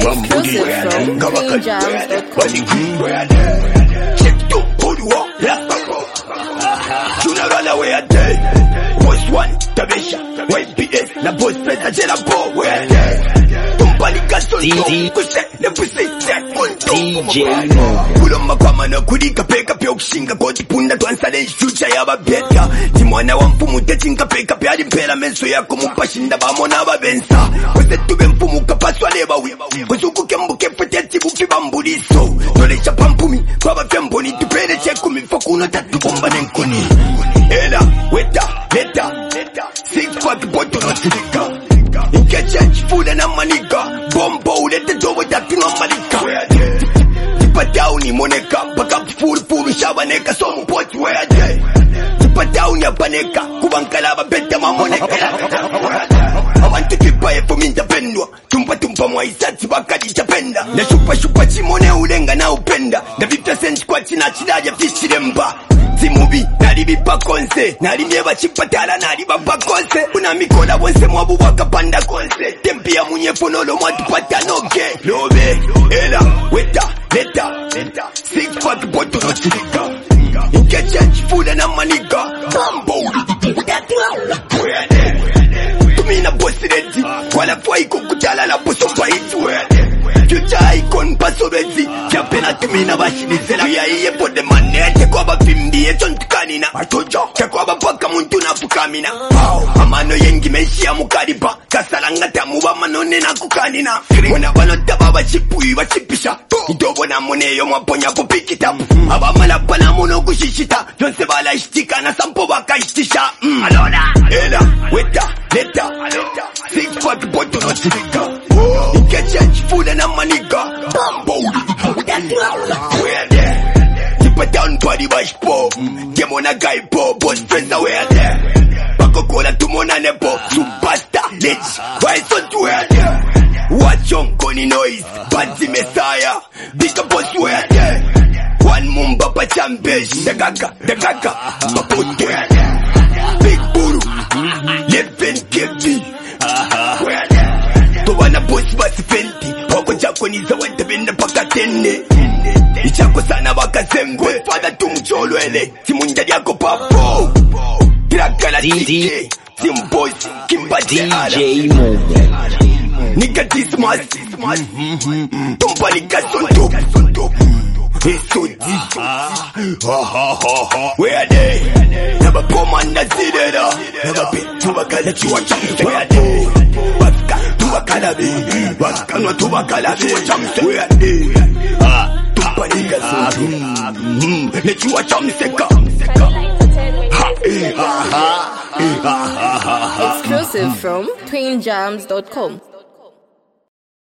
Exclusive from TwinJams.com. Check to put walk. General where I day. Boss one, Tabesha, YPS, na boss presa jela bo where I day. Tumpalika sonto, kuse, ne pusi, sekunto. DJ Kuloma kwa na kudika peka pia kushinga koti punda tuansale future ya babeta. Timwana wa mfumu techinga peka pia dimpela menso ya kumupashinda bamona babensa. Kuse tube mfumu kapaswa leba wi. Kusuku kembuke feteti bufi bambuliso. Tole chapampumi, baba fyamboni tupele chekumi fakuna tatu bomba nenkuni. Ela, weta, leta, six pack bottle no silika. Inke change food and amanika. Bombo ulete jobo tatu no malika. Tipa downi moneka, baka full shabaneka somu poti where day. Tipa downi abaneka, kubankalaba beta mamoneka. I want to keep by for me tapendwa. Tumpa mwa isati bakadi tapenda. Na shupa chimone ulenga na upenda. Na vita sense kwa china chidaja fishiremba. Timubi, nalibi pa konse. Nalimyeba chipatala naliba pa konse. Unamikola wonse mwabu wakapanda konse. Tempi ya munye fonolo mwatupata noke. Lobe, ela, weta, leta. Six pack bottle no silika. Inke change food and amanika. Bambo, where they? Tumina boss ready. Wala fwa iko kutala la boss on fight where they? Future icon paso rezi. Japena tumina bashinizela. Ya iye po de mane. Chekwa ba fimbi e chontukanina. Matojo. Chekwa ba paka muntu na fukamina. Amano yengi meshi ya mukariba. Kasalanga tamu ba manone na kukanina. Mwana banota baba chipui wa chipisha. Idobo na mone yo mwaponya po pikita. Aba malapa na mono kushishita. Yonse bala ishtika na sampo baka ishtisha. Alona. Ela, weta, leta. Six pack bottle no silika. Inke change food and amanika. Bambo. Where there? Tipa down body bash po. Demona guy po. Boss friends are where there? Bako kola tumona nepo. Superstar lich. Why so to where there? Watch on Connie noise. Banty Messiah. Big up boss where there? One mumba pa champions. The gaga. Bapo where there? Big Buru. Living Kevin. Where there? To wana boss basi fenti. Wako chako niza wente bende paka tende. Ichako sana waka zembe. Fada tumcholwele. Simunjadi yako papo. Kirakala DJ. Simboys. Kimbate ala. DJ Momo. Nigga Dismas. Tumpa nika sonto. So deep. Where they? Never come and zidera. Never been to a gala to a chance. Where they? Waka to a calabi. Waka no to a calabi. Where they? Tumpanika sonto. Let you a chamseka. Exclusive from TwinJams.com.